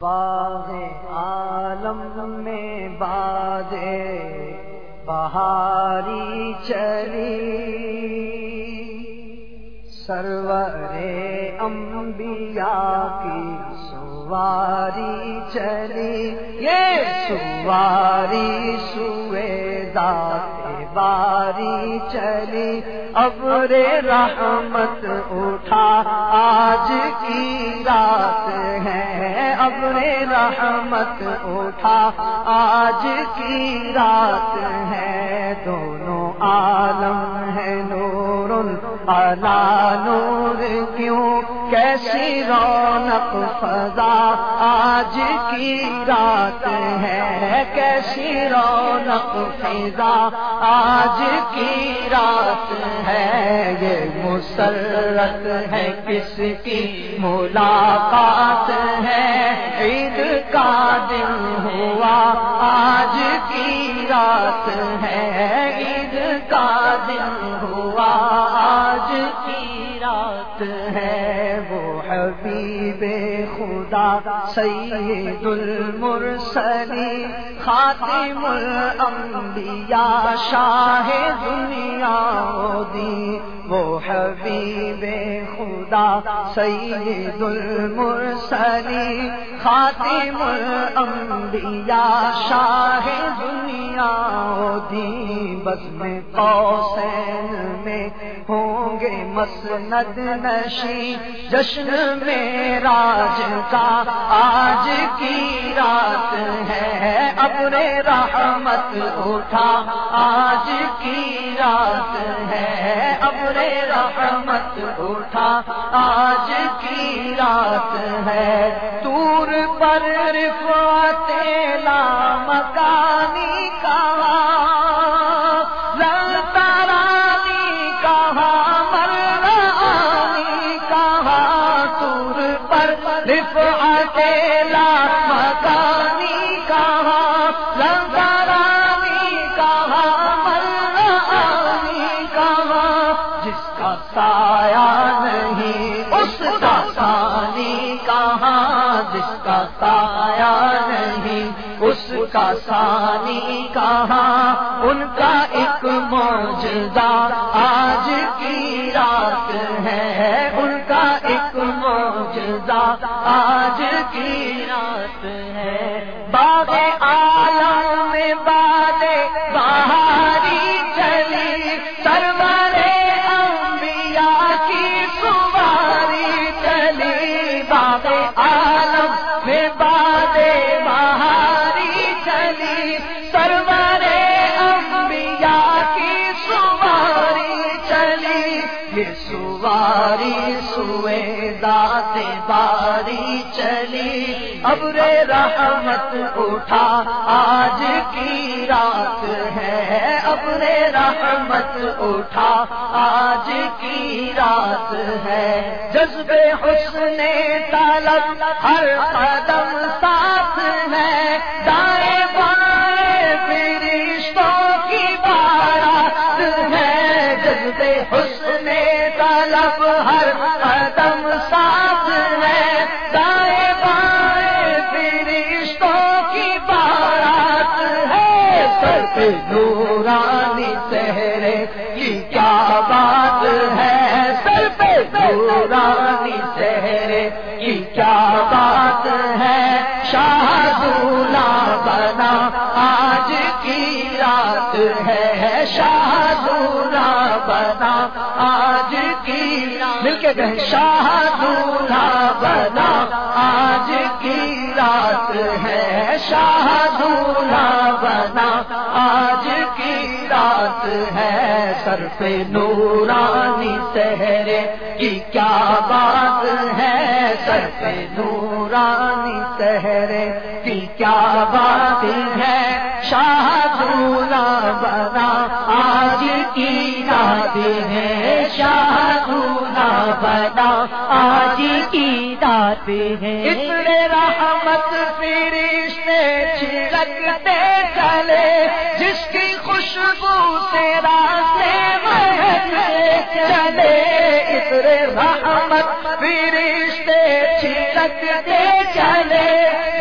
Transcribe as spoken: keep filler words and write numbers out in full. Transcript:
باغ عالم میں بادے بہاری چلی، سرور انبیاء کی سواری چلی، یہ سواری سوئے ذات باری چلی، ابر رحمت اٹھا آج کی رات ہے، ابر رحمت اٹھا آج کی رات ہے، دونوں عالم ہے نور علی نور، کیوں کیسی رونق فضا آج کی رات ہے، کیسی رونق فضا آج کی رات ہے، یہ مسرت ہے کس کی ملاقات ہے، عید کا دن ہوا آج کی رات ہے، عید کا دن ہوا آج کی رات ہے، وہ حبیب خدا سید المرسلین خاتم الانبیاء شاہ دنیا و دین، وہ حبیب خدا سید المرسلین خاتم الانبیاء شاہ دنیا و دین، بزم قوسین میں ہوں گے مسند نشین، جشن معراج کا آج کی رات ہے، ابر رحمت اٹھا آج کی رات ہے، ابر رحمت اٹھا آج کی رات ہے، طور پر رفعت لامکانی کہا، للترانی کہا، مرانی کہا، طور پر رفعت لامکانی کہا، للترانی کہا، مرانی کہا، جس کا سایہ نہیں اس کا ثانی کہاں، جس کا سایہ نہیں اس کا ثانی کہاں، ان کا ایک معجزہ آج کی رات ہے، ان کا ایک معجزہ آج کی رات ہے، باغ عالم میں بادے بہاری چلی، سرور انبیاء کی سواری چلی، باغ عالم میں بادے بہاری چلی، سرور انبیاء کی سواری چلی، یہ سواری سوئے ذات باری چلی، ابر رحمت اٹھا آج کی رات ہے، ابر رحمت اٹھا آج کی رات ہے، جذب حسن طلب ہر قدم ساتھ ہے، دائیں بائیں فرشتوں کی بارات ہے، جذب حسن طلب ہر قدم ساتھ ہے، دائیں بائیں فرشتوں کی بارات ہے، سر پہ نورانی چہرے کی کیا بات ہے، سر پہ نورانی چہرے کی کیا بات ہے، شاہ دولہا بنا آج کی رات ہے، شاہ دولہا بنا آج کی رات، مل کے کہیں شاہ دولہا بنا آج کی رات ہے، شاہ دولہا بنا آج کی رات ہے، سر پہ نورانی چہرے کی کیا بات ہے، سر پہ نورانی چہرے کی کیا بات ہے، شاہ دولہا بنا آج کی رات ہے، شاہ دولہا بنا آج کی رات ہے، اتنے رحمت فرشتے چھڑکتے چلے، جس کی خوشبو سے راستے مہکتے چلے، اتنے رحمت فرشتے چھڑکتے چلے،